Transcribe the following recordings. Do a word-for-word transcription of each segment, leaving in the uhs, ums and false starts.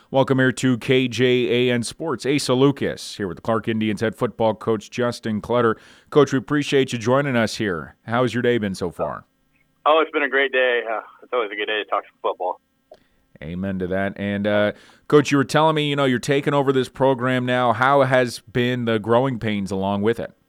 Welcome here to K J A N Sports. Asa Lucas here with the Clark Indians head football coach Justin Clutter. Coach, we appreciate you joining us here. How's your day been so far? Oh, it's been a great day. Uh, it's always a good day to talk some football. Amen to that. And, uh, Coach, you were telling me, you know, you're taking over this program now. How has been the growing pains along with it?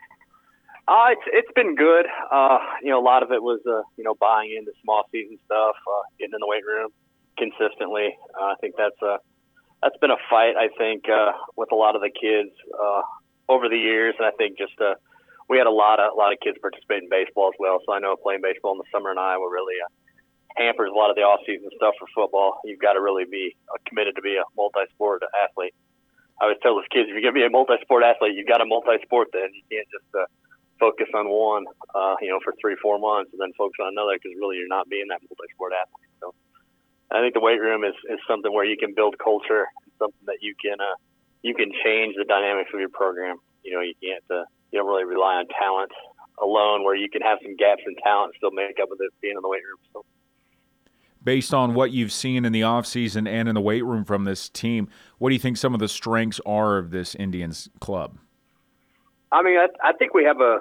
Uh, it's it's been good. Uh, you know, a lot of it was, uh, you know, buying into small season stuff, uh, getting in the weight room consistently. Uh, I think that's a that's been a fight. I think uh, with a lot of the kids uh, over the years, and I think just uh, we had a lot of a lot of kids participate in baseball as well. So I know playing baseball in the summer in Iowa really uh, hampers a lot of the off season stuff for football. You've got to really be uh, committed to be a multi-sport athlete. I always tell those kids, if you're going to be a multi-sport athlete, you've got to multi-sport. Then you can't just uh, focus on one, uh, you know, for three, four months, and then focus on another because really you're not being that multi-sport athlete. So I think the weight room is, is something where you can build culture, something that you can uh, you can change the dynamics of your program. You know, you can't uh, you don't really rely on talent alone, where you can have some gaps in talent and still make up with it being in the weight room. So, based on what you've seen in the offseason and in the weight room from this team, what do you think some of the strengths are of this Indians club? I mean, I, I think we have a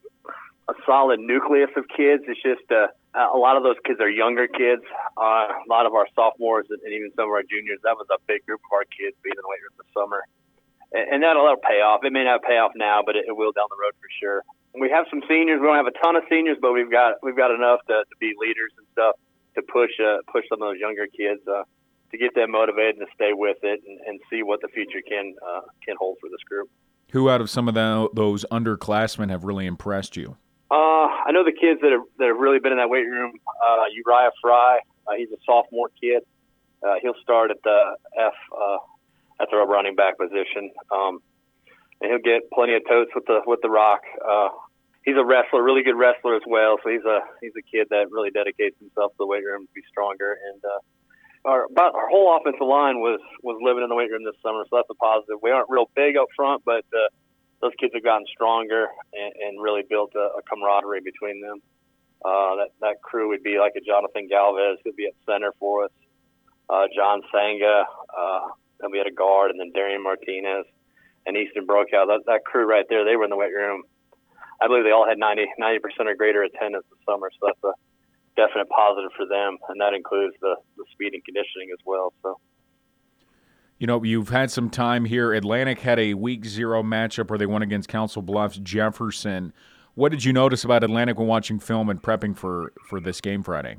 a solid nucleus of kids. It's just uh, a lot of those kids are younger kids. Uh, a lot of our sophomores and even some of our juniors, that was a big group of our kids being in the weight room this summer. And, and that'll, that'll pay off. It may not pay off now, but it, it will down the road for sure. We have some seniors. We don't have a ton of seniors, but we've got we've got enough to, to be leaders and stuff to push uh, push some of those younger kids uh, to get them motivated and to stay with it and, and see what the future can uh, can hold for this group. Who out of some of the, those underclassmen have really impressed you? Uh, I know the kids that have, that have really been in that weight room. Uh, Uriah Fry, uh, he's a sophomore kid. Uh, he'll start at the F uh, at the running back position, um, and he'll get plenty of totes with the with the rock. Uh, he's a wrestler, really good wrestler as well. So he's a he's a kid that really dedicates himself to the weight room to be stronger. And uh, our about our whole offensive line was was living in the weight room this summer, so that's a positive. We aren't real big up front, but uh, those kids have gotten stronger and, and really built a, a camaraderie between them. Uh, that, that crew would be like a Jonathan Galvez, who'd be at center for us, uh, John Sanga, uh, then we had a guard, and then Darian Martinez and Easton Brokow. That, that crew right there, they were in the weight room. I believe they all had ninety percent or greater attendance this summer, so that's a definite positive for them, and that includes the, the speed and conditioning as well. So. You know, you've had some time here. Atlantic had a week zero matchup where they won against Council Bluffs Jefferson. What did you notice about Atlantic when watching film and prepping for, for this game Friday?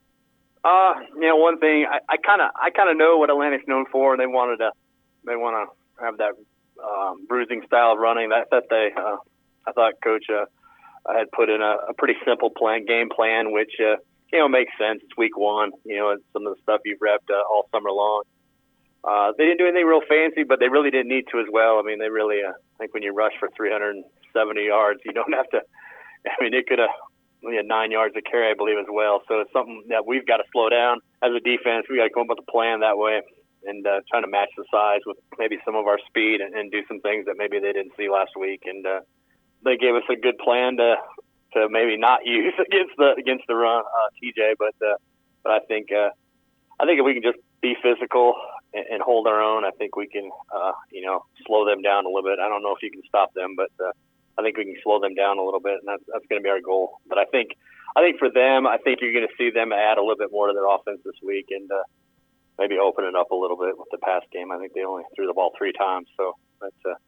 Uh, you know, one thing I kind of I kind of know what Atlantic's known for, and they wanted to they want to have that um, bruising style of running. That that they uh, I thought Coach uh, had put in a, a pretty simple plan game plan, which uh, you know makes sense. It's week one. You know, it's some of the stuff you've repped uh, all summer long. Uh, they didn't do anything real fancy, but they really didn't need to as well. I mean, they really, uh, I think when you rush for three hundred seventy yards, you don't have to, I mean, it could have, we had nine yards of carry, I believe, as well. So it's something that we've got to slow down as a defense. We got to come up with a plan that way and uh, trying to match the size with maybe some of our speed and, and do some things that maybe they didn't see last week. And uh, they gave us a good plan to to maybe not use against the against the run, uh, T J. But uh, but I think uh, I think if we can just be physical and hold our own, I think we can, uh, you know, slow them down a little bit. I don't know if you can stop them, but uh, I think we can slow them down a little bit, and that's, that's going to be our goal. But I think, I think for them, I think you're going to see them add a little bit more to their offense this week, and uh, maybe open it up a little bit with the pass game. I think they only threw the ball three times, so that's uh,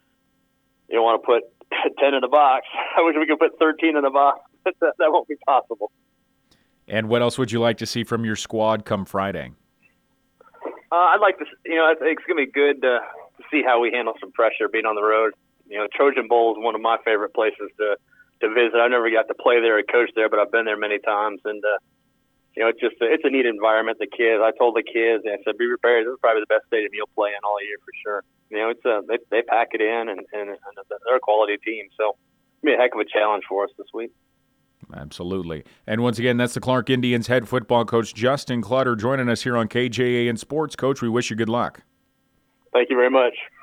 you don't want to put ten in the box. I wish we could put thirteen in the box, but that, that won't be possible. And what else would you like to see from your squad come Friday? Uh, I'd like to, you know, I think it's going to be good to, to see how we handle some pressure being on the road. You know, Trojan Bowl is one of my favorite places to, to visit. I never got to play there or coach there, but I've been there many times. And, uh, you know, it's just, a, it's a neat environment. The kids, I told the kids, and I said, be prepared. This is probably the best stadium you'll play in all year for sure. You know, it's a, they, they pack it in, and, and, and they're a quality team. So it's going to be a heck of a challenge for us this week. Absolutely. And once again, that's the Clark Indians head football coach, Justin Clutter, joining us here on K J A N Sports. Coach, we wish you good luck. Thank you very much.